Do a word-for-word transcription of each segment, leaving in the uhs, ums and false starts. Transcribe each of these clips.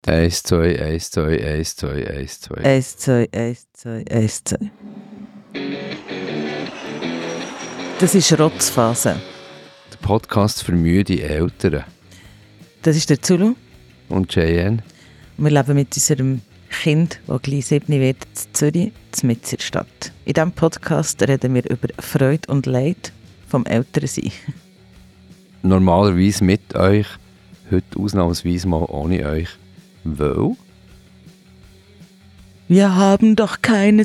Eins, zwei, eins, zwei, eins, zwei, eins, zwei. Eins, zwei, eins, zwei, eins, zwei. Das ist Rotzphase. Der Podcast für müde Eltern. Das ist der Zulu. Und J N. Und wir leben mit unserem Kind, das gleich sieben wird, in Zürich, mitten in der Stadt. In diesem Podcast reden wir über Freude und Leid vom Elternsein. Normalerweise mit euch, heute ausnahmsweise mal ohne euch. Weil? Wir haben doch keine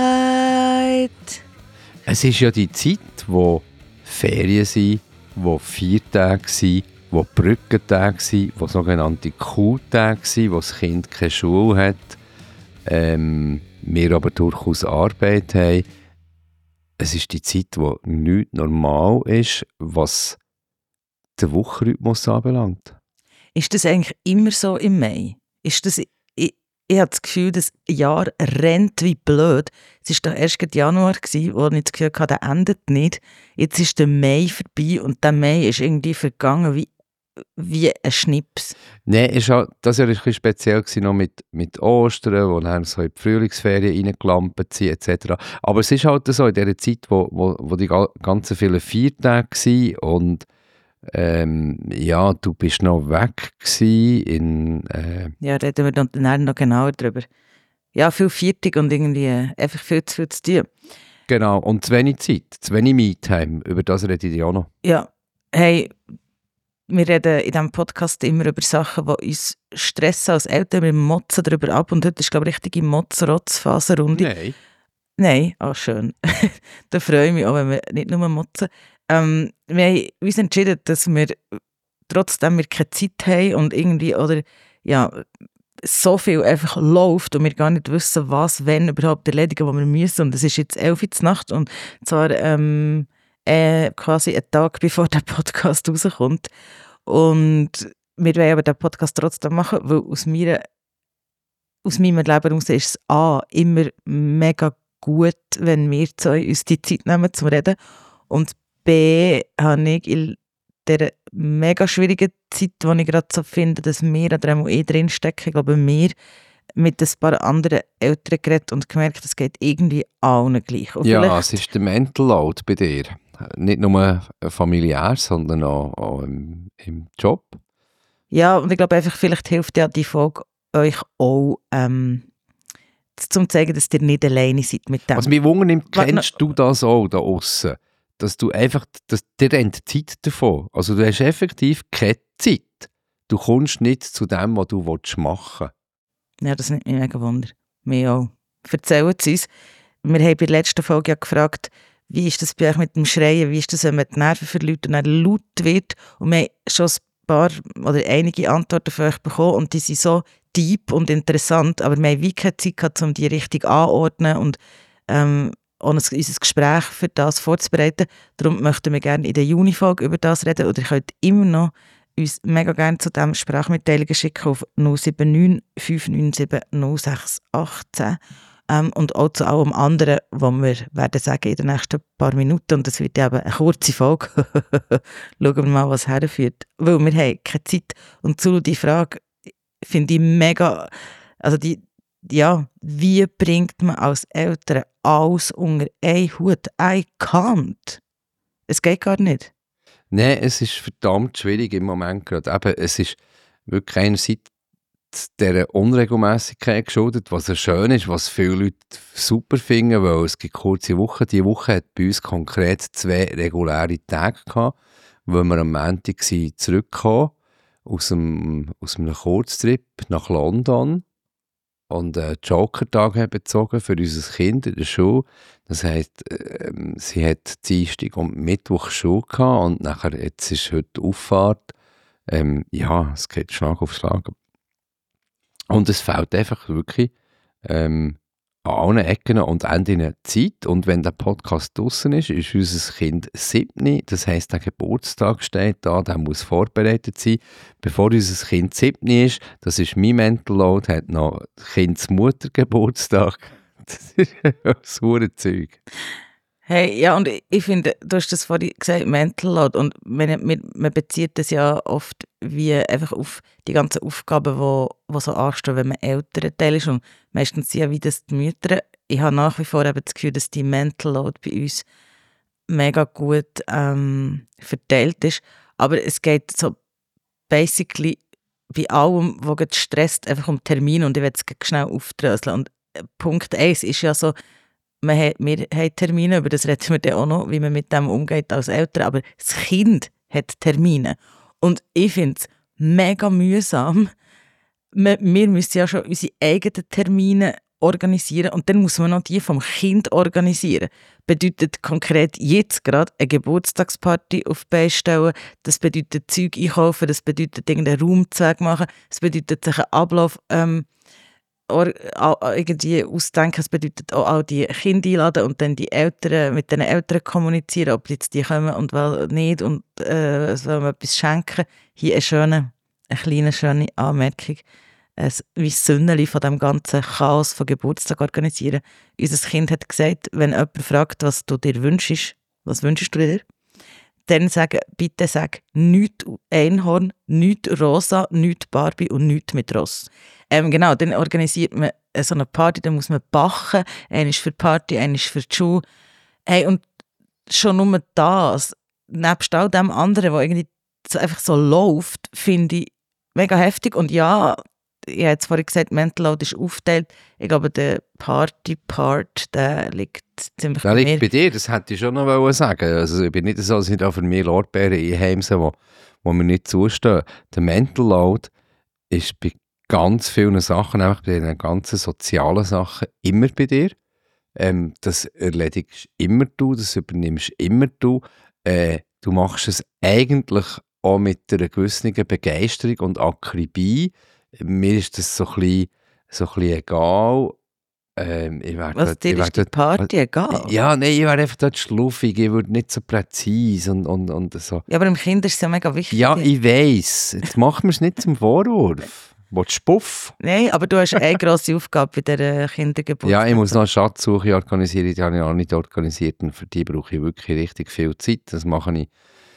Zeit. Es ist ja die Zeit, wo Ferien sind, wo Viertage sind, wo Brückentage sind, wo sogenannte Kultage sind, wo das Kind keine Schule hat, ähm, wir aber durchaus Arbeit haben. Es ist die Zeit, wo nichts normal ist, was den Wochenrhythmus anbelangt. Ist das eigentlich immer so im Mai? Ist das, ich, ich habe das Gefühl, das Jahr rennt wie blöd. Es war doch erst Januar, wo ich das Gefühl hatte, der endet nicht. Jetzt ist der Mai vorbei und der Mai ist irgendwie vergangen wie, wie ein Schnips. Nein, ist auch, das war ja ein bisschen speziell noch mit, mit Ostern, wo dann so in die Frühlingsferien reingelampt sind et cetera. Aber es ist halt so, in dieser Zeit, wo, wo, wo die ganzen vielen Viertage waren und Ähm, ja, du bist noch weg gewesen in... Äh ja, reden wir dann noch genauer darüber. Ja, viel Viertig und irgendwie äh, einfach viel zu viel zu tun. Genau, und zu wenig Zeit, zu wenig Me-Time, über das rede ich auch noch. Ja, hey, wir reden in diesem Podcast immer über Sachen, die uns stressen als Eltern. Wir motzen darüber ab und heute ist, glaube ich, richtige Motz-Rotz-Phase-Runde. Nein. Nein, ah, schön. Da freue ich mich auch, wenn wir nicht nur motzen. Ähm, wir haben uns entschieden, dass wir trotzdem wir keine Zeit haben und irgendwie, oder ja, so viel einfach läuft und wir gar nicht wissen, was, wenn überhaupt erledigen, was wir müssen. Und es ist jetzt elf Uhr Nacht und zwar ähm, äh, quasi einen Tag, bevor der Podcast rauskommt. Und wir wollen aber den Podcast trotzdem machen, weil aus, meiner, aus meinem Leben heraus ist es A, immer mega gut, wenn wir zwei uns die Zeit nehmen, zum Reden. Und B, habe ich in dieser mega schwierigen Zeit, wo ich gerade so finde, dass wir oder auch eh drinstecken, ich glaube, wir mit ein paar anderen Eltern geredet und gemerkt, es geht irgendwie allen gleich. Und ja, es ist der Mental Load bei dir. Nicht nur familiär, sondern auch, auch im, im Job. Ja, und ich glaube einfach, vielleicht hilft ja die Folge euch auch, ähm, zum zu zeigen, dass ihr nicht alleine seid mit dem. Was mich wundert, kennst du das auch da aussen? Dass du einfach, dass dir rennt Zeit davon. Also du hast effektiv keine Zeit. Du kommst nicht zu dem, was du machen willst. Ja, das nimmt mich mega Wunder. Mir auch. Erzählen Sie uns. Wir haben bei der letzten Folge ja gefragt, wie ist das bei euch mit dem Schreien, wie ist das, wenn man die Nerven verliert und dann laut wird. Und wir haben schon ein paar oder einige Antworten von euch bekommen und die sind so deep und interessant, aber wir haben wie keine Zeit gehabt, um die richtig anzuordnen und ähm, und unser Gespräch für das vorzubereiten. Darum möchten wir gerne in der Juni-Folge über das reden. Oder ihr könnt immer noch uns mega gerne zu diesem Sprachmitteilungen schicken auf null sieben neun fünf neun sieben null sechs acht zehn. Ähm, und auch zu allem anderen, was wir werden sagen in den nächsten paar Minuten. Und das wird eben eine kurze Folge. Schauen wir mal, was herführt. Weil wir haben keine Zeit. Und zu die Frage finde ich mega... Also die Ja, wie bringt man als Eltern alles unter einen Hut? I can't. Es geht gar nicht. Nein, es ist verdammt schwierig im Moment gerade. Eben, es ist wirklich einerseits dieser Unregelmäßigkeit geschuldet, was ja schön ist, was viele Leute super finden, weil es gibt kurze Wochen. Diese Woche hat bei uns konkret zwei reguläre Tage gehabt, wo wir am Montag zurückkamen aus einem, aus einem Kurztrip nach London. Und einen Joker-Tag haben bezogen für unser Kind in der Schule. Das heisst, äh, sie hat Dienstag und Mittwoch Schule gehabt und nachher, jetzt ist heute Auffahrt. Ähm, ja, es geht Schlag auf Schlag. Und es fehlt einfach wirklich ähm, an allen Ecken und Enden Zeit. Und wenn der Podcast draussen ist, ist unser Kind sieben. Das heisst, der Geburtstag steht da, der muss vorbereitet sein. Bevor unser Kind sieben ist, das ist mein Mental Load, hat noch Kindsmutter Geburtstag. Das ist ein sauer Zeug. Hey, ja, und ich, ich finde, du hast das vorhin gesagt, Mental Load, und man, man bezieht das ja oft wie einfach auf die ganzen Aufgaben, die wo, wo so anstehen, wenn man älterer Teil ist. Und meistens sind ja wie das die Mütter. Ich habe nach wie vor eben das Gefühl, dass die Mental Load bei uns mega gut ähm, verteilt ist. Aber es geht so basically bei allem, was gerade stresst, einfach um Termine. Und ich werde es schnell aufdröseln. Und Punkt eins ist ja so, wir haben, wir haben Termine, über das reden wir dann auch noch, wie man mit dem umgeht als Eltern. Aber das Kind hat Termine. Und ich finde es mega mühsam. Wir, wir müssen ja schon unsere eigenen Termine organisieren und dann muss man noch die vom Kind organisieren. Bedeutet konkret jetzt gerade eine Geburtstagsparty auf die Beine stellen, das bedeutet Zeug einkaufen, das bedeutet irgendeinen Raumzweig machen, das bedeutet sich einen Ablauf ähm, or, irgendwie ausdenken, es bedeutet auch all die Kinder einladen und dann die Eltern, mit den Eltern kommunizieren, ob jetzt die kommen und wel nicht und äh, sollen wir etwas schenken. Hier eine schöne, eine kleine schöne Anmerkung. Ein wie Sünneli von dem ganzen Chaos von Geburtstag organisieren. Unser Kind hat gesagt, wenn jemand fragt, was du dir wünschst, was wünschst du dir? Dann sagen, bitte sag nichts Einhorn, nichts Rosa, nichts Barbie und nichts mit Ross. Ähm, genau, dann organisiert man so eine Party, dann muss man backen. Eine ist für die Party, eine ist für die Schule. Hey, und schon nur das, nebst all dem anderen, was irgendwie so einfach so läuft, finde ich mega heftig. Und ja, ich habe jetzt vorhin gesagt, Mental Load ist aufgeteilt. Ich glaube, der Party-Part, der liegt ziemlich der bei liegt mir. bei dir, das hätte ich schon noch sagen. Also ich bin nicht so, dass ich da für mich Lorbeeren einheimse, wo, wo mir nicht zustehen. Der Mental Load ist bei ganz vielen Sachen, nämlich bei den ganzen sozialen Sachen, immer bei dir. Ähm, das erledigst immer du, das übernimmst immer du. Äh, du machst es eigentlich auch mit einer gewissen Begeisterung und Akribie. Mir ist das so ein bisschen, so ein bisschen egal. Ähm, ich Was, dort, dir ich ist die dort, Party egal? Ja, nein, ich wäre einfach dort schluffig, ich würde nicht so präzise und, und, und so. Ja, aber im Kind ist es ja mega wichtig. Ja, ich weiss. Jetzt machen wir es nicht zum Vorwurf. Willst du Puff? Nein, aber du hast eine grosse Aufgabe bei dieser Kindergeburtstag. Ja, ich muss noch eine Schatzsuche organisieren, die habe ich auch nicht organisiert und für die brauche ich wirklich richtig viel Zeit. Das mache ich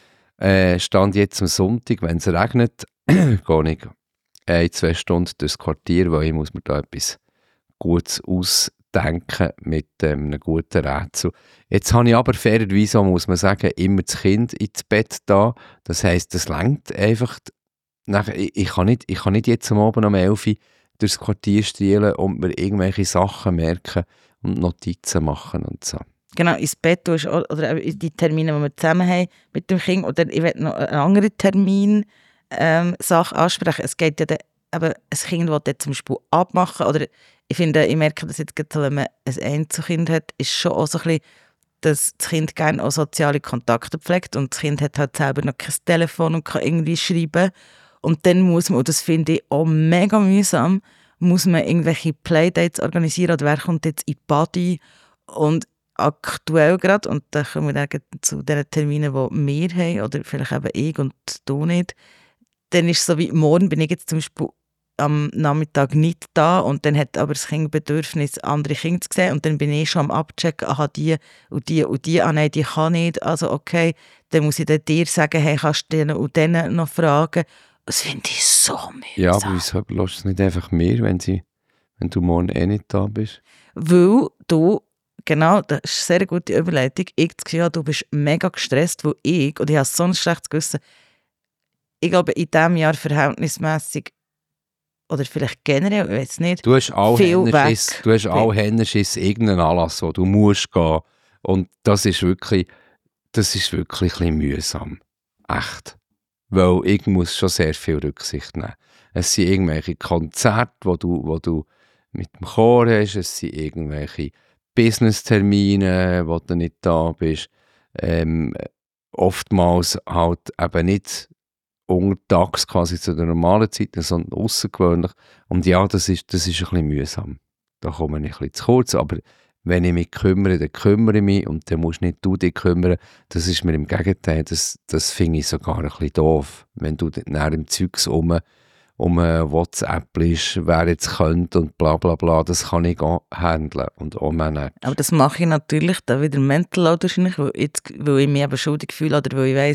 äh, Stand jetzt am Sonntag, wenn es regnet, gehe ich ein, zwei Stunden durchs Quartier, weil ich muss mir da etwas Gutes ausdenken mit ähm, einem guten Rätsel. Jetzt habe ich aber fairerweise, muss man sagen, immer das Kind ins Bett da. Das heisst, das reicht einfach. Nachher, ich, ich, kann nicht, ich kann nicht jetzt am Abend um elf Uhr durchs Quartier strielen und mir irgendwelche Sachen merken und Notizen machen und so. Genau, ins Bett tust, oder die Termine, die wir zusammen haben mit dem Kind. Oder ich will noch einen anderen Termin ähm, Sache ansprechen. Es geht ja dann, eben, ein Kind will dann zum Beispiel abmachen. Oder ich finde, ich merke das jetzt gerade, wenn man ein Einzelkind hat, ist schon auch so ein bisschen, dass das Kind gerne auch soziale Kontakte pflegt und das Kind hat halt selber noch kein Telefon und kann irgendwie schreiben. Und dann muss man, und das finde ich auch mega mühsam, muss man irgendwelche Playdates organisieren oder wer kommt jetzt in die Party. Und aktuell gerade, und da kommen wir dann zu den Terminen, die wir haben, oder vielleicht eben ich und du nicht, dann ist es so wie, morgen bin ich jetzt zum Beispiel am Nachmittag nicht da und dann hat aber das Kind Bedürfnis, andere Kinder zu sehen und dann bin ich schon am Abchecken, aha, die und die und die, ah nein, die kann nicht, also okay, dann muss ich dann dir sagen, hey, kannst du denen und denen noch fragen. Das finde ich so mühsam. Ja, aber wieso lässt du es nicht einfach mir, wenn, sie, wenn du morgen eh nicht da bist? Weil du, genau, das ist eine sehr gute Überleitung, ich das Gefühl habe, du bist mega gestresst, weil ich, und ich habe so ein schlechtes Gewissen, ich glaube, in diesem Jahr verhältnismäßig oder vielleicht generell, ich weiß nicht, du hast auch viel Händerschiss, weg. du hast auch Händerschiss, irgendeinen Anlass, wo du musst gehen. Und das ist wirklich, das ist wirklich ein bisschen mühsam. Echt. Weil ich muss schon sehr viel Rücksicht nehmen. Es sind irgendwelche Konzerte, wo du, wo du mit dem Chor hast, es sind irgendwelche Business-Termine, wo du nicht da bist. Ähm, oftmals halt eben nicht untertags quasi zu der normalen Zeit, sondern außergewöhnlich. Und ja, das ist, das ist ein bisschen mühsam. Da komme ich ein bisschen zu kurz, aber wenn ich mich kümmere, dann kümmere ich mich und dann musst nicht du dich kümmern. Das ist mir im Gegenteil, das, das finde ich sogar ein bisschen doof. Wenn du dann im Zeugs um, um WhatsApp bist, wer jetzt könnte und bla bla bla, das kann ich auch handeln und auch managen. Aber das mache ich natürlich da wieder mental wahrscheinlich, weil, jetzt, weil ich mich eben schuldig fühle oder weil ich weiss,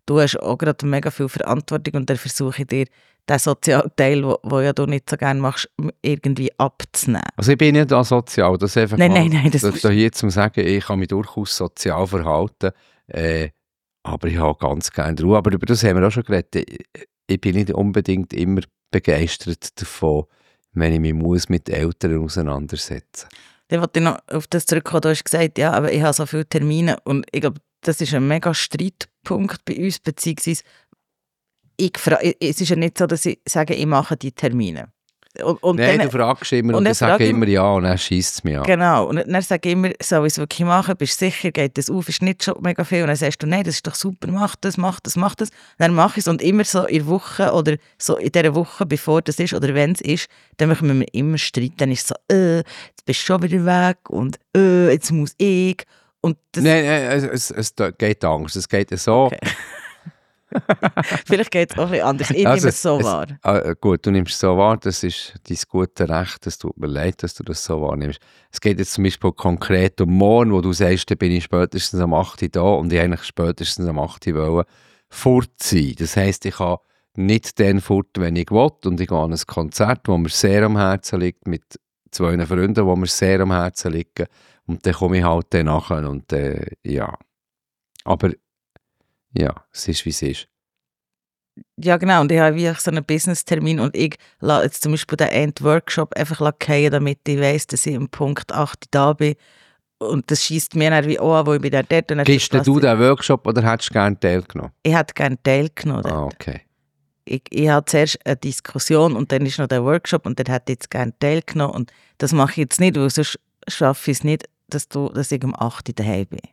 du hast auch gerade mega viel Verantwortung und dann versuche ich dir den sozialen Teil, den ja du nicht so gerne machst, irgendwie abzunehmen. Also ich bin nicht asozial, das einfach Nein, mal, nein, nein. Das das da hier zum sagen, ich kann mich durchaus sozial verhalten, äh, aber ich habe ganz gerne Ruhe. Aber über das haben wir auch schon geredet. Ich, ich bin nicht unbedingt immer begeistert davon, wenn ich mich muss mit Eltern auseinandersetzen muss. Dann wollte ich noch auf das zurückkommen, du hast gesagt, ja, aber ich habe so viele Termine und ich glaube, das ist ein mega Streitpunkt bei uns, beziehungsweise ich fra- es ist ja nicht so, dass ich sage, ich mache die Termine. Und, und Nein, dann, du fragst immer und, und ich sage frage immer ja und dann scheisst es mich an. Genau, und dann sage ich immer, soll ich es wirklich machen, bist du sicher, geht das auf, ist nicht schon mega viel und dann sagst du, nein, das ist doch super, mach das, mach das, mach das. Dann mache ich es und immer so in der Woche oder so in dieser Woche, bevor das ist oder wenn es ist, dann machen wir immer Streit, dann ist es so, äh, jetzt bist du schon wieder weg und äh, jetzt muss ich. Und das, Nein, nein es, es, es geht anders, es geht so. Okay. Vielleicht geht es auch ein bisschen anders. Ich Also, nehme es so es, wahr. Äh, gut, du nimmst es so wahr, das ist dein gute Recht, es tut mir leid, dass du das so wahrnimmst. Es geht jetzt zum Beispiel konkret um morgen, wo du sagst, da bin ich spätestens am acht Uhr da und ich eigentlich spätestens am acht Uhr wollte fort sein. Das heisst, ich kann nicht den fort, wenn ich will, und ich gehe an ein Konzert, das mir sehr am Herzen liegt, mit zwei Freunden, die mir sehr am Herzen liegen, und dann komme ich halt dann nachher und äh, ja. Aber ja, es ist, wie es ist. Ja, genau. Und ich habe wie so einen Business-Termin und ich lasse jetzt zum Beispiel den End-Workshop einfach fallen, damit ich weiss, dass ich um Punkt acht da bin. Und das schießt mir dann wie an, wo ich bin dann dort. Und dann Gibst du den Workshop oder hättest du gerne teilgenommen? Ich hätte gerne teilgenommen. Ah, okay. Ich, ich hatte zuerst eine Diskussion und dann ist noch der Workshop und dann hätte ich jetzt gerne teilgenommen. Und das mache ich jetzt nicht, weil sonst schaffe ich es nicht, dass, du, dass ich um acht Uhr daheim bin.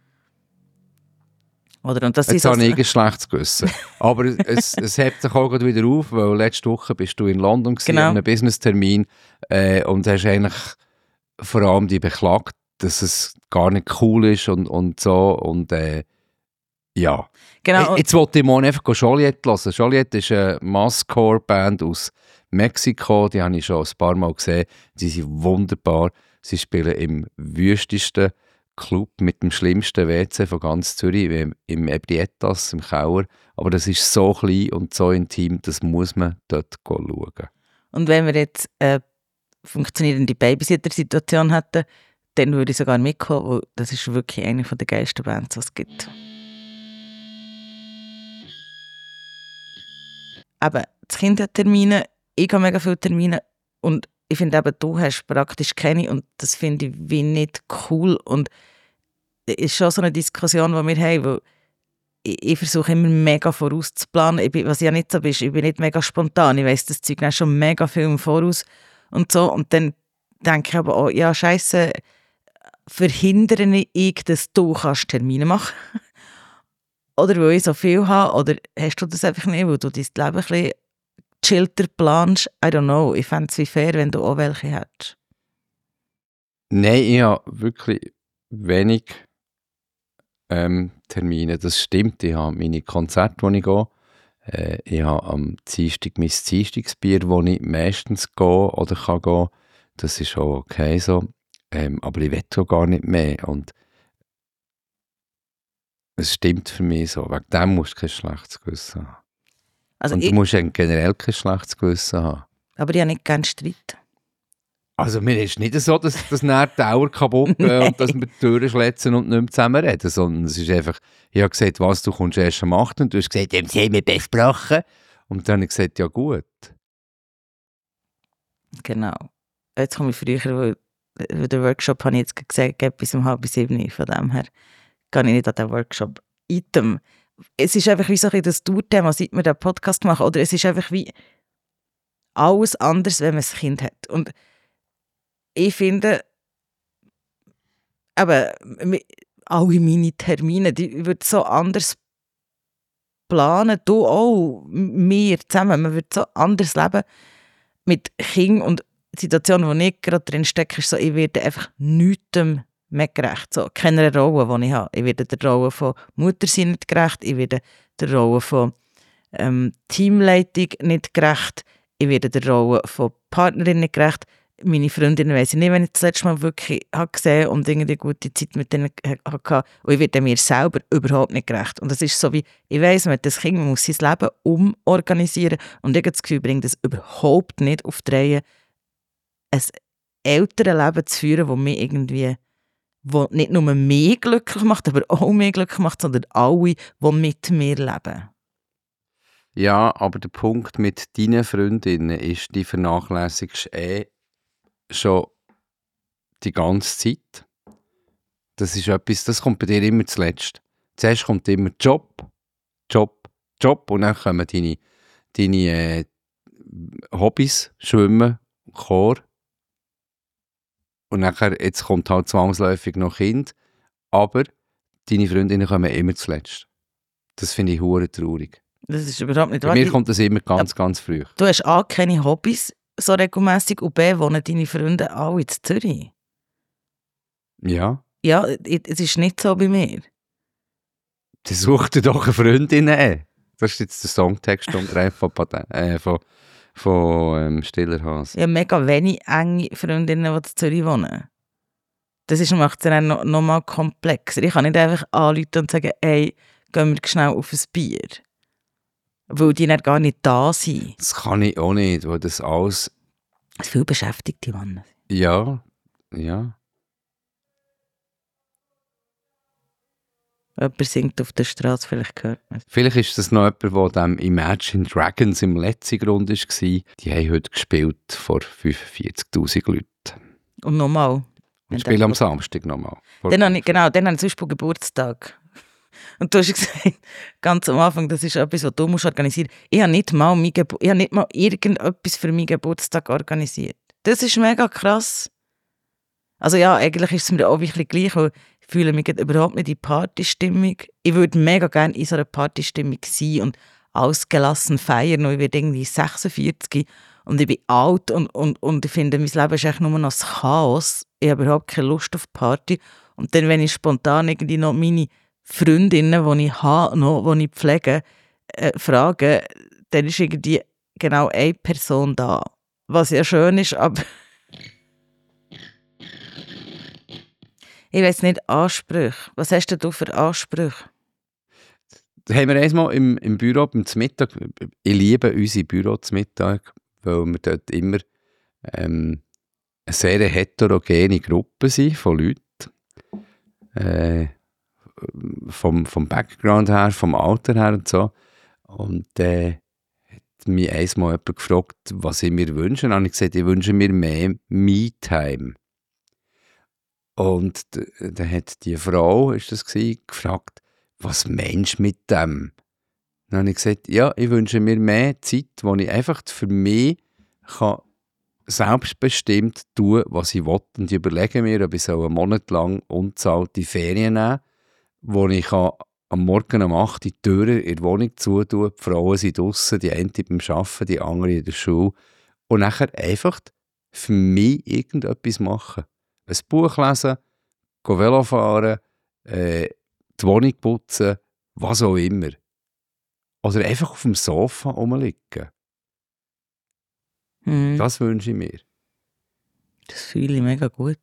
Oder? Und das Jetzt ist habe also, ich ein schlechtes Gewissen. Aber es, es hebt sich auch wieder auf, weil letzte Woche bist du in London gewesen, Genau. an einem Business-Termin äh, und hast eigentlich vor allem die beklagt, dass es gar nicht cool ist und, und so. Und äh, ja. genau. Jetzt wollte ich morgen einfach Joliet hören. Joliet ist eine Masscore-Band aus Mexiko. Die habe ich schon ein paar Mal gesehen. Sie sind wunderbar. Sie spielen im wüstesten Club mit dem schlimmsten W C von ganz Zürich, wie im Ebrietas, im Keller. Aber das ist so klein und so intim, das muss man dort schauen. Und wenn wir jetzt eine funktionierende Babysitter-Situation hätten, dann würde ich sogar mitkommen, weil das ist wirklich eine der geilsten Bands, die es gibt. Eben, das Kind hat Termine, ich habe mega viele Termine und ich finde eben, du hast praktisch keine und das finde ich wie nicht cool und es ist schon so eine Diskussion, die wir haben, weil ich, ich versuche immer mega vorauszuplanen, ich bin, was ja nicht so ist, ich bin nicht mega spontan, ich weiss das Zeug schon mega viel im Voraus und so und dann denke ich aber auch, ja scheisse, verhindere ich, dass du kannst Termine machen kannst? Oder weil ich so viel habe, oder hast du das einfach nicht, weil du dein Leben ein bisschen chillter planst? I don't know. Ich fände es wie fair, wenn du auch welche hättest. Nein, ich habe wirklich wenig ähm, Termine. Das stimmt. Ich habe meine Konzerte, wo ich gehe. Äh, ich habe am Dienstag mein Dienstagsbier, wo ich meistens gehe oder kann gehen. Das ist auch okay so. Ähm, aber ich will auch gar nicht mehr. Und es stimmt für mich so. Wegen dem musst du kein schlechtes Gewissen haben. Also und ich, du musst generell kein schlechtes Gewissen haben. aber ich habe nicht gerne Streit. Also mir ist nicht so, dass das nachher die Dauer kaputt geht und dass wir die Türen schlitzen und nicht mehr zusammen reden, sondern es ist einfach, ich habe gesagt, was, du kommst erst am achten und du hast gesagt, das haben wir besprochen. Und dann habe ich gesagt, ja gut. Genau. Jetzt komme ich früher, weil, weil den Workshop habe ich jetzt gesagt, geht bis um halb sieben. Von dem her gehe ich nicht an den Workshop-Item. Es ist einfach wie so ein das Tourthema, seit wir den Podcast machen. Oder es ist einfach wie alles anders, wenn man ein Kind hat. Und ich finde, aber alle meine Termine, die würde so anders planen. Du auch, wir zusammen. Man würde so anders leben mit Kind. Und die Situation, in der ich gerade drin stecke, ist so, ich werde einfach nichts mehr gerecht. So, keiner Rolle, die ich habe. Ich werde der Rolle von Mutter sein nicht gerecht. Ich werde der Rolle von ähm, Teamleitung nicht gerecht. Ich werde der Rolle von Partnerin nicht gerecht. meine Freundinnen weiss ich nicht, wenn ich das letzte Mal wirklich habe gesehen und irgendwie gute Zeit mit denen hatte. Und ich werde mir selber überhaupt nicht gerecht. Und das ist so wie, ich weiss, man hat das Kind, man muss sein Leben umorganisieren. Und ich habe das Gefühl, bringt das überhaupt nicht auf die Reihe, ein älteres Leben zu führen, das mich irgendwie, wo nicht nur mich glücklich macht, aber auch mich glücklich macht, sondern alle, die mit mir leben. Ja, aber der Punkt mit deinen Freundinnen ist, die vernachlässigst eh schon die ganze Zeit. Das ist etwas, das kommt bei dir immer zuletzt. Zuerst kommt immer Job, Job, Job und dann kommen deine, deine äh, Hobbys, Schwimmen, Chor. Und nachher, jetzt kommt halt zwangsläufig noch Kind. Aber deine Freundinnen kommen immer zuletzt. Das finde ich hure traurig. Das ist überhaupt nicht wahr. Bei mir kommt das immer ganz, ja, ganz früh. Du hast A, keine Hobbys so regelmässig und B, wohnen deine Freunde alle in Zürich? Ja. Ja, es ist nicht so bei mir. Dann such dir doch eine Freundin an. Das ist jetzt der Songtext von, äh, von, von ähm, Stiller Hase. Ich habe mega wenig enge Freundinnen, die in Zürich wohnen. Das macht es dann noch, noch mal komplexer. Ich kann nicht einfach anrufen und sagen, hey, gehen wir schnell auf ein Bier. Weil die dann gar nicht da sind. Das kann ich auch nicht, weil das alles... Das viel beschäftigte Mann. Ja, ja. Jemand singt auf der Straße, vielleicht gehört man es. Vielleicht ist das noch jemand, der dem Imagine Dragons im letzten Grund war. Die haben heute gespielt vor fünfundvierzigtausend Leuten. Und nochmal. Und spielen am Samstag nochmal. Dann habe ich, genau, dann habe ich zum Beispiel Geburtstag. Und du hast gesagt, ganz am Anfang, das ist etwas, was du musst organisieren musst. Ich habe nicht mal, mein Gebur- ich habe nicht mal irgendetwas für meinen Geburtstag organisiert. Das ist mega krass. Also ja, eigentlich ist es mir auch ein bisschen gleich, weil ich fühle mich überhaupt nicht in Partystimmung. Ich würde mega gerne in so einer Partystimmung sein und ausgelassen feiern. Und ich werde irgendwie sechsundvierzig und ich bin alt und, und, und ich finde, mein Leben ist echt nur noch das Chaos. Ich habe überhaupt keine Lust auf Party. Und dann, wenn ich spontan irgendwie noch meine Freundinnen, die ich habe, noch, die ich pflege, äh, frage, dann ist irgendwie genau eine Person da. Was ja schön ist, aber ich weiss nicht, Ansprüche. Was hast denn du für Ansprüche? Das haben wir einmal im, im Büro beim Mittag. Ich liebe unsere Büro zum Mittag, weil wir dort immer ähm, eine sehr heterogene Gruppe sind von Leuten. Äh, vom, vom Background her, vom Alter her und so. Und äh, hat mich einmal jemand gefragt, was ich mir wünsche. Und dann habe ich gesagt, ich wünsche mir mehr Me-Time. Und dann hat die Frau, ist das gewesen, gefragt, was meinst du mit dem? Dann habe ich gesagt, ja, ich wünsche mir mehr Zeit, wo ich einfach für mich kann selbstbestimmt tun, was ich will. Und ich überlege mir, ob ich so einen Monat lang unzahlte Ferien nehmen, wo ich kann am Morgen um acht Uhr die Türen in der Wohnung zutun, die Frauen sind draussen, die eine beim Arbeiten, die andere in der Schule. Und nachher einfach für mich irgendetwas machen. Ein Buch lesen, Velo fahren, äh, die Wohnung putzen, was auch immer. Oder einfach auf dem Sofa rumliegen. Hm. Das wünsche ich mir. Das fühle ich mega gut.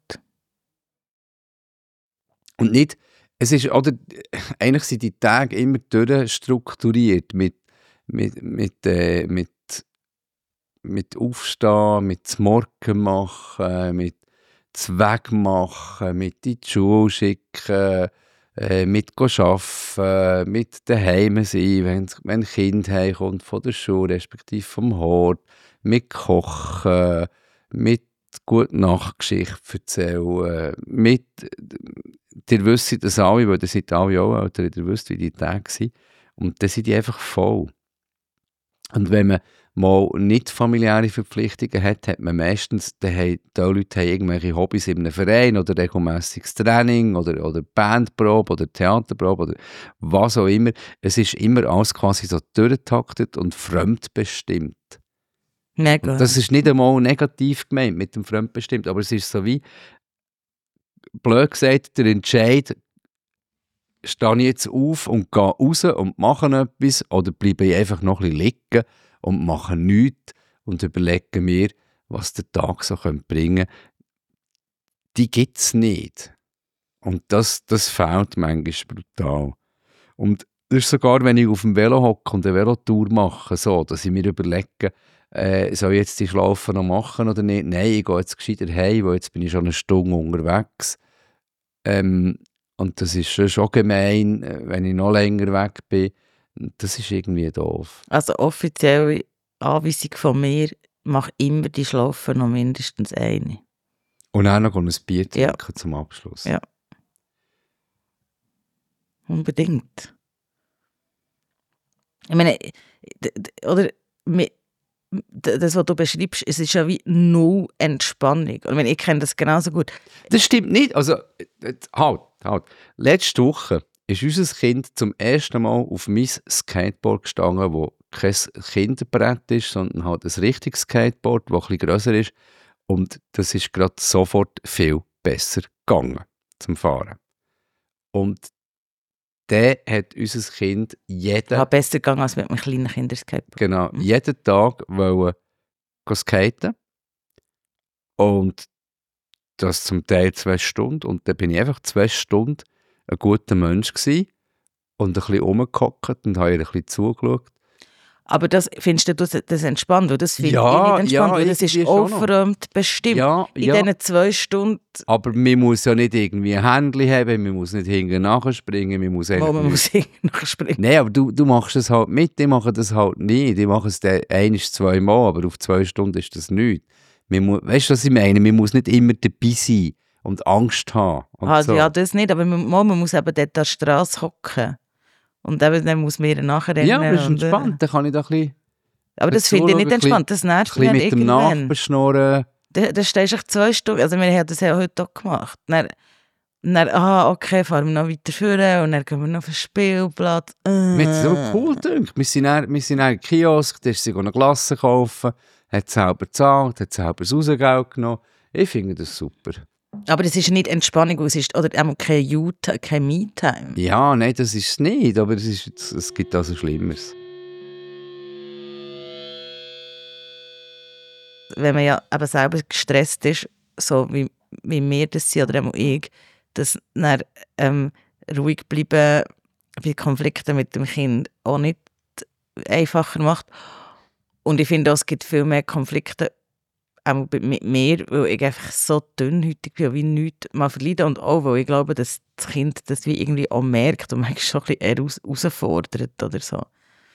Und nicht, es ist, oder, eigentlich sind die Tage immer durchstrukturiert mit, mit, mit, äh, mit, mit Aufstehen, mit zum Morgen machen, mit zum Weg machen, mit in die Schule schicken, äh, mit arbeiten, mit daheim sein, wenn, wenn ein Kind heimkommt von der Schule, respektive vom Hort, mit kochen, mit gute Nachtgeschichte erzählen, mit, ihr wisst das alle, weil ihr seid alle auch älter, ihr wisst, wie die Tage sind. Und dann sind die einfach voll. Und wenn man mal nicht familiäre Verpflichtungen hat, hat man meistens, die, haben, die Leute haben irgendwelche Hobbys in einem Verein oder regelmäßiges Training oder, oder Bandprobe oder Theaterprobe oder was auch immer. Es ist immer alles quasi so durchgetaktet und fremdbestimmt. Mega. Und das ist nicht einmal negativ gemeint mit dem fremdbestimmt, aber es ist so wie, blöd gesagt, der Entscheid, stehe ich jetzt auf und gehe raus und mache etwas oder bleibe ich einfach noch ein bisschen liegen und mache nichts und überlege mir, was der Tag so bringen könnte, die gibt es nicht. Und das, das fehlt manchmal brutal. Und das ist sogar, wenn ich auf dem Velo hocke und eine Velotour mache, so, dass ich mir überlege, äh, soll ich jetzt die Schlafen noch machen oder nicht? Nein, ich gehe jetzt gescheiter heim, weil jetzt bin ich schon eine Stunde unterwegs. Ähm, und das ist schon, schon gemein, wenn ich noch länger weg bin. Das ist irgendwie doof. Also offizielle Anweisung von mir, mach immer die Schlafen noch mindestens eine. Und auch noch ein Bier trinken Ja. zum Abschluss. Ja. Unbedingt. Ich meine, d- d- oder mi- d- das, was du beschreibst, es ist ja wie null Entspannung. Und ich meine, ich kenne das genauso gut. Das stimmt nicht. Also, äh, halt, halt. Letzte Woche ist unser Kind zum ersten Mal auf mein Skateboard gestanden, wo kein Kinderbrett ist, sondern halt ein richtiges Skateboard, das ein bisschen grösser ist. Und das ist gerade sofort viel besser gegangen zum Fahren. Und dann hat unser Kind jeden, Ja, besser gegangen als mit einem kleinen Kinderskate. genau, Mhm. jeden Tag wollen gehen skaten. Und das zum Teil zwei Stunden. Und dann bin ich einfach zwei Stunden ein guter Mensch gewesen und ein bisschen rumgehockt und habe ihr ein bisschen zugeschaut. Aber das findest du das, das entspannt? Weil das finde Ja, ich nicht entspannt, ja, weil das ist irgendwie schon noch. aufgeräumt bestimmt. Ja, In ja. diesen zwei Stunden, Aber man muss ja nicht irgendwie ein Händchen haben, man muss nicht hinten nachspringen, man muss wo eigentlich man nicht- muss nachspringen. Nein, aber du, du machst es halt mit, ich mache das halt nicht. Ich mache es dann ein, zwei Mal, aber auf zwei Stunden ist das nichts. Man muss, weißt du, was ich meine? Man muss nicht immer dabei sein und Angst haben. Und Ah, so. ja, das nicht, aber man, man muss eben dort an der Straße hocken. Und eben, dann muss man ihr nachrennen. Ja, aber das ist und, äh, entspannt, dann kann ich da ein bisschen, Aber das dazu finde ich nicht schauen, ein entspannt, das ein nervt bisschen mich mit dem irgendwann. Nachbarn schnurren. Da, da stehst du echt zwei Stunden, also wir haben das ja heute auch gemacht. Dann, dann ah, okay, fahren wir noch weiter vorne und dann gehen wir noch auf den Spielplatz. Äh. Mir hat es so cool gedacht. Wir sind dann, wir sind dann in den Kiosk, da ist sie eine Glasse kaufen, hat selber gezahlt, hat selber das Rausgeld genommen. Ich finde das super. Aber das ist nicht Entspannung, es ist, oder einmal kein You-Time, kein Me-Time. Ja, nein, das ist es nicht, aber es, ist, jetzt- es gibt also Schlimmeres. Wenn man ja eben selber gestresst ist, so wie, wie wir das sind, oder einmal ich, dass dann ähm, ruhig bleiben bei Konflikten mit dem Kind auch nicht einfacher macht. Und ich finde auch, es gibt viel mehr Konflikte auch mit mir, weil ich einfach so dünnhäutig bin, wie nichts mal verleiden. Und auch, weil ich glaube, dass das Kind das wie irgendwie auch merkt und manchmal schon ein bisschen eher heraus- herausfordert oder so.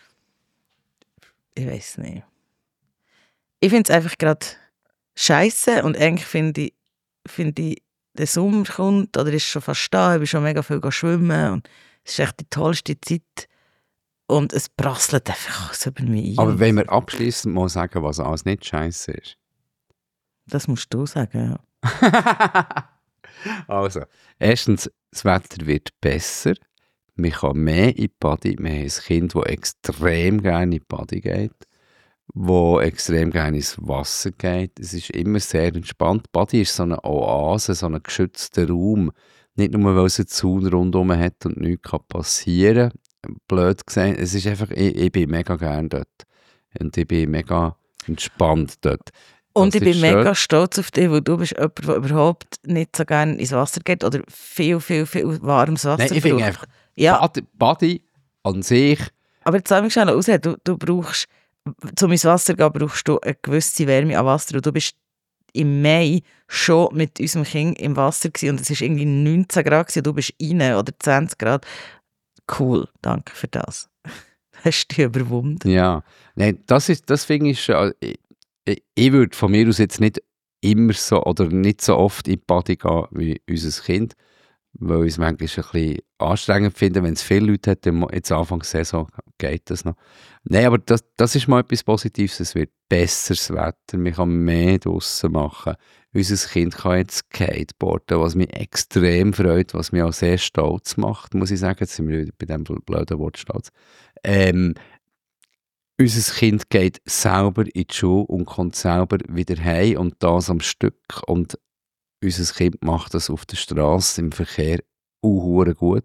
Ich weiß nicht. Ich finde es einfach gerade scheisse und eigentlich finde ich, finde ich, der Sommer kommt oder ist schon fast da, ich bin schon mega viel schwimmen und es ist echt die tollste Zeit und es prasselt einfach so über mich ein. Aber wenn wir abschließend mal sagen, was alles nicht scheiße ist. Das musst du sagen, ja. Also, erstens, das Wetter wird besser. Man kann mehr in die Body. Wir haben ein Kind, das extrem gerne in die Body geht, das extrem gerne ins Wasser geht. Es ist immer sehr entspannt. Die Body ist so eine Oase, so ein geschützter Raum. Nicht nur, weil es einen Zaun rundherum hat und nichts passieren kann. Blöd gesagt, es ist einfach, ich, ich bin mega gerne dort. Und ich bin mega entspannt dort. Und Das ich bin ist mega schön. stolz auf dich, weil du bist jemand, der überhaupt nicht so gerne ins Wasser geht oder viel, viel, viel warmes Wasser Nein, ich finde braucht. einfach, Ja, Body, Body an sich, aber jetzt sag mich schnell aus, du, du brauchst, um ins Wasser zu gehen, brauchst du eine gewisse Wärme an Wasser und du bist im Mai schon mit unserem Kind im Wasser gewesen, und es war irgendwie neunzehn Grad gewesen, und du bist rein oder zwanzig Grad. Cool, danke für das. Hast du dich überwunden. ja. Nein, das ist, das finde ich schon, ich, ich, ich würde von mir aus jetzt nicht immer so oder nicht so oft in die Body gehen wie unser Kind, weil ich es manchmal ein bisschen anstrengend finde, wenn es viele Leute hat, dann jetzt Anfang der Saison geht das noch. Nein, aber das, das ist mal etwas Positives, es wird besseres Wetter, man kann mehr draussen machen. Unser Kind kann jetzt skateboarden, was mich extrem freut, was mich auch sehr stolz macht, muss ich sagen. Jetzt sind wir wieder bei dem blöden Wort stolz. Ähm, unser Kind geht selber in die Schule und kommt selber wieder heim und das am Stück. Und unser Kind macht das auf der Straße im Verkehr auch gut.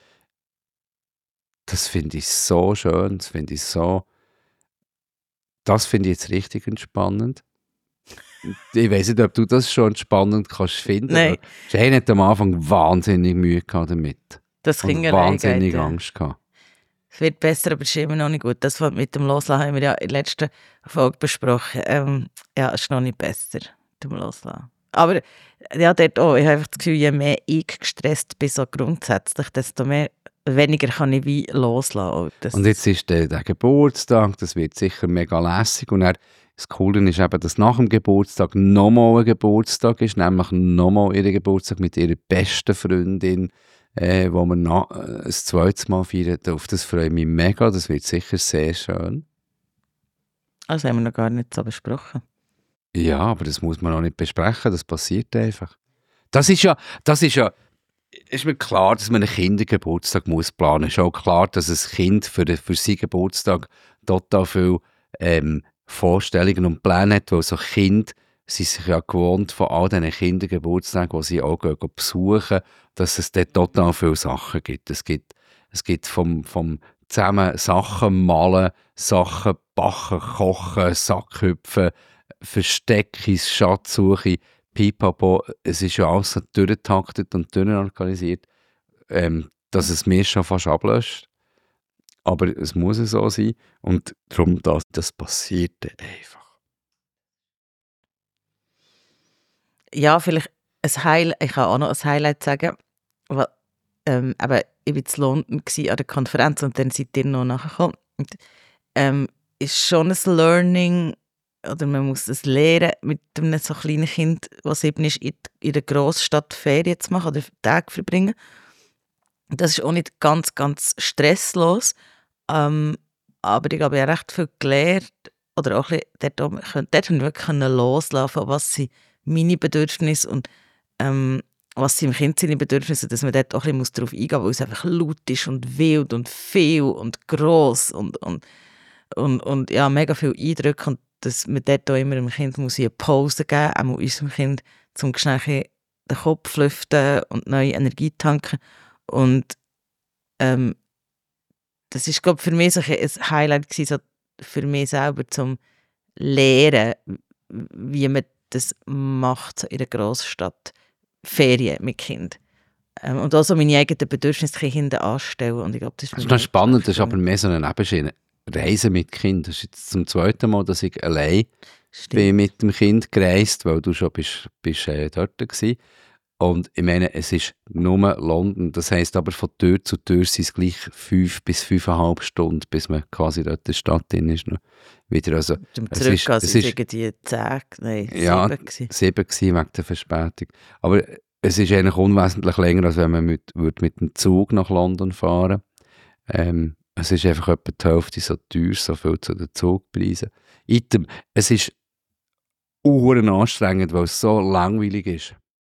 Das finde ich so schön, das finde ich so... Das finde ich jetzt richtig entspannend. ich weiss nicht, ob du das schon spannend kannst finden. Nein. Jane hat am Anfang wahnsinnig Mühe gehabt damit. Das Und Kinderlein wahnsinnig geht, ja. Angst gehabt. Es wird besser, aber es ist immer noch nicht gut. Das mit dem Loslassen haben wir ja in der letzten Folge besprochen. Ähm, ja, es ist noch nicht besser, mit dem Loslassen. Aber ja, dort auch. Ich habe einfach das Gefühl, je mehr ich gestresst bin, so grundsätzlich, desto mehr, weniger kann ich wie loslassen. Das Und jetzt ist der, der Geburtstag, das wird sicher mega lässig. Und dann, das Coole ist eben, dass nach dem Geburtstag nochmal ein Geburtstag ist, nämlich nochmal ihr Geburtstag mit ihrer besten Freundin, äh, wo wir noch äh, ein zweites Mal feiern. Auf das freue ich mich mega, das wird sicher sehr schön. Das haben wir noch gar nicht so besprochen. Ja, aber das muss man auch nicht besprechen, das passiert einfach. Das ist ja, das ist ja, ist mir klar, dass man einen Kindergeburtstag muss planen muss. Ist auch klar, dass ein Kind für, für seinen Geburtstag total viel ähm, Vorstellungen und Pläne hat, weil so Kinder sind sich ja gewohnt von all diesen Kindergeburtstagen, die sie auch gehen, gehen besuchen, dass es dort total viele Sachen gibt. Es gibt, es gibt vom, vom zusammen Sachen malen, Sachen backen, kochen, Sackhüpfen, Verstecke, Schatzsuche, Pipapo. Es ist ja alles so durchgetaktet und durchorganisiert, ähm, dass es mir schon fast ablöscht. Aber es muss so sein. Und darum, das, das passiert dann einfach. Ja, vielleicht ein Highlight, ich kann auch noch ein Highlight sagen. Weil, ähm, aber ich war in London an der Konferenz und dann seid ihr noch nachgekommen. Und, ähm, ist schon ein Learning, oder man muss es lernen, mit einem so kleinen Kind, das sieben ist, in, in der Grossstadt Ferien zu machen oder Tage verbringen. Das ist auch nicht ganz, ganz stresslos. Ähm, aber ich habe ja recht viel gelernt, oder auch ein bisschen, dort, dort, dort haben wir wirklich loslassen, was sind meine Bedürfnisse und ähm, was sind im Kind seine Bedürfnisse, dass man dort auch ein bisschen darauf eingehen muss, weil es einfach laut ist und wild und viel und gross und, und, und, und ja, mega viel Eindrücke und dass man dort auch immer dem Kind muss eine Pause geben muss, auch unserem Kind, zum schnell den Kopf lüften und neue Energie tanken. Und ähm, das ist, glaube ich, für mich so ein Highlight gewesen, so für mich selber zum Lehren, wie man das macht in einer Grossstadt. Ferien mit Kind. Ähm, und auch so meine eigenen Bedürfnisse hinten anstellen. Und ich glaube, das ist, das ist noch spannend, das ist aber mehr so eine Nebenschiene. Reisen mit Kind. Das ist jetzt zum zweiten Mal, dass ich allein bin mit dem Kind gereist, weil du schon bist, bist äh, dort gewesen. Und ich meine, es ist nur London. Das heisst aber, von Tür zu Tür sind es gleich fünf bis fünfeinhalb Stunden, bis man quasi dort in der Stadt drin ist. Noch wieder. Also, zum es Zurückgehen ist, es sind ist irgendwie zehn, nein, ja, sieben gewesen. sieben gewesen wegen der Verspätung. Aber es ist eigentlich unwesentlich länger, als wenn man mit, würde mit dem Zug nach London fahren. Ähm, es ist einfach etwa die Hälfte so teuer, so viel zu den Zugpreisen. Item, es ist unhuren anstrengend, weil es so langweilig ist.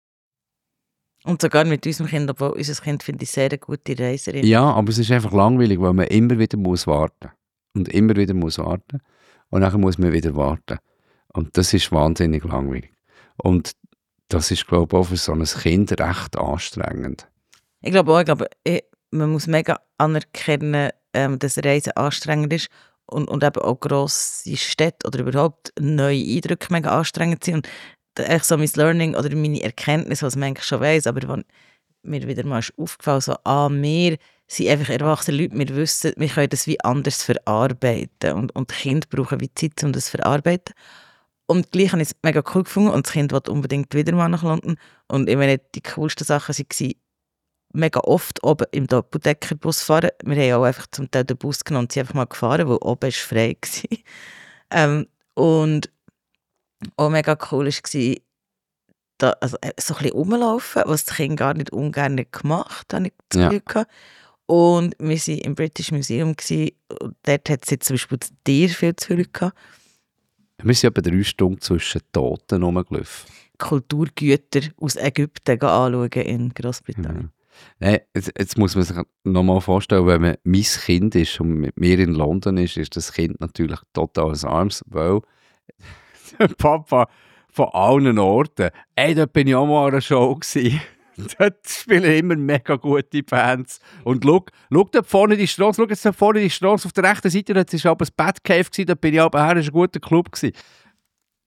Und sogar mit unserem Kind, obwohl unser Kind finde ich sehr eine gute Reiserin. Ja, aber es ist einfach langweilig, weil man immer wieder muss warten und immer wieder muss warten und dann muss man wieder warten. Und das ist wahnsinnig langweilig. Und das ist, glaube ich, auch für so ein Kind recht anstrengend. Ich glaube auch, ich glaube, ich, man muss mega anerkennen, ähm, dass Reisen anstrengend ist und, und eben auch grosse Städte oder überhaupt neue Eindrücke mega anstrengend sind. Und echt so mein Learning oder meine Erkenntnis, was man eigentlich schon weiss, aber wenn mir wieder mal ist aufgefallen, so, ah, wir sind einfach erwachsene Leute, wir wissen, wir können das wie anders verarbeiten und, und Kinder brauchen wie Zeit, um das zu verarbeiten. Und gleich habe ich es mega cool gefunden und das Kind wollte unbedingt wieder mal nach London und ich meine, die coolsten Sachen waren mega oft oben im Doppeldeckerbus fahren. Wir haben auch einfach zum Teil den Bus genommen und sind einfach mal gefahren, weil oben war frei. ähm, und auch mega cool war, da, also, so ein bisschen rumlaufen, was das Kind gar nicht ungern gemacht hat, habe ich das Gefühl ja. Und wir waren im British Museum gewesen, und dort hat es jetzt zum Beispiel das Tier viel zu viel gehabt. Wir sind etwa drei Stunden zwischen Toten rumgelaufen. Kulturgüter aus Ägypten anschauen in Großbritannien. Mhm. Nein, jetzt, jetzt muss man sich noch mal vorstellen, wenn man mein Kind ist und mit mir in London ist, ist das Kind natürlich total arms, weil der Papa von allen Orten, ey, dort bin ich auch mal an einer Show gewesen. Dort spielen immer mega gute Bands. Und schau, schau dort vorne die Straße, schau jetzt da vorne die Straße auf der rechten Seite, dort war aber ein Batcave gewesen, dort bin ich aber her, das war ein guter Club gewesen.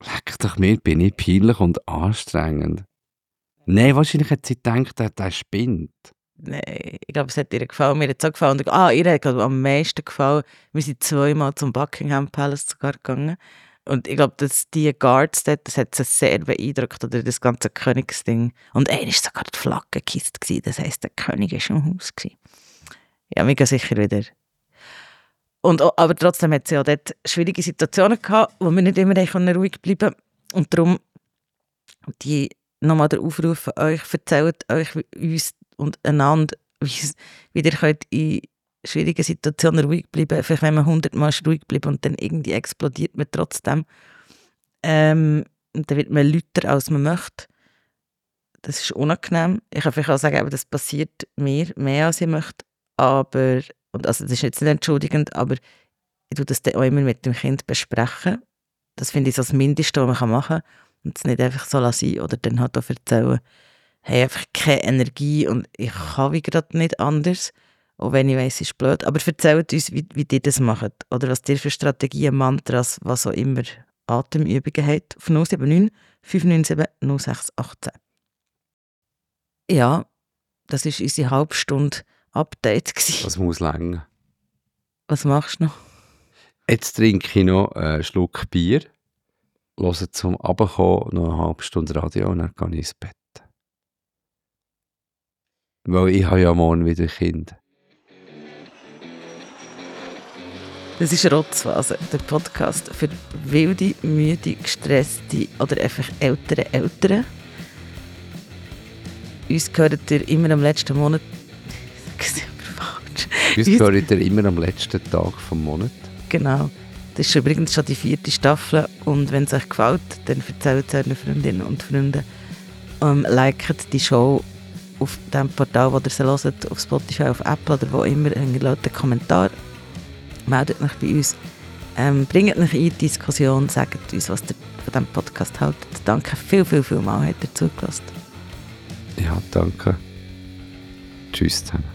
Leck doch mir, bin ich peinlich und anstrengend. Nein, wahrscheinlich hat sie gedacht, der, der spinnt. Nein, ich glaube, es hat ihr gefallen. Mir hat es auch gefallen. Und, ah, ihr hat am meisten gefallen. Wir sind zweimal zum Buckingham Palace sogar gegangen. Und ich glaube, dass die Guards dort, das hat sie sehr beeindruckt, oder das ganze Königsding. Und einer war sogar die Flaggenkiste gewesen. Das heisst, der König war schon im Haus gewesen. Ja, mega sicher wieder. Und, aber trotzdem hat sie auch dort schwierige Situationen gehabt, wo wir nicht immer ruhig bleiben konnten. Und darum, die nochmal der Aufruf an euch, erzählt euch uns und einander, wie, wie ihr könnt in schwierigen Situationen ruhig bleiben. Vielleicht wenn man hundertmal ruhig bleibt und dann irgendwie explodiert man trotzdem. Ähm, und dann wird man lauter, als man möchte. Das ist unangenehm. Ich kann vielleicht auch sagen, das passiert mir mehr, als ich möchte. Aber, und also das ist jetzt nicht entschuldigend, aber ich tue das dann auch immer mit dem Kind besprechen. Das finde ich so das Mindeste, was man machen kann. Und es nicht einfach so lassen oder dann halt auch erzählen, hey, einfach keine Energie und ich kann wie gerade nicht anders. Auch wenn ich weiss, es ist blöd. Aber erzählt uns, wie, wie ihr das macht. Oder was ihr für Strategien, Mantras, was auch immer, Atemübungen habt. Auf null sieben neun, fünf neun sieben, null sechs eins acht. Ja, das war unsere Halbstunde Update. Das muss länger. Was machst du noch? Jetzt trinke ich noch einen Schluck Bier, höre zum Runterkommen noch eine halbe Stunde Radio und dann gehe ich ins Bett. Weil ich habe ja morgen wieder Kinder. Das ist Rotzphase, der Podcast für wilde, müde, gestresste oder einfach ältere Eltern. Uns gehört ihr immer am letzten Monat. Ich sage es immer falsch. Uns gehört ihr immer am letzten Tag des Monats. Genau. Das ist übrigens schon die vierte Staffel. Und wenn es euch gefällt, dann erzählt es euren Freundinnen und Freunden. Ähm, liket die Show auf dem Portal, wo ihr sie hört, auf Spotify, auf Apple oder wo immer. Hinterlasst einen Kommentar. Meldet euch bei uns. Ähm, bringt euch in die Diskussion. Sagt uns, was ihr von diesem Podcast haltet. Danke viel, viel, viel mal, habt ihr zugelassen. Ja, danke. Tschüss zusammen.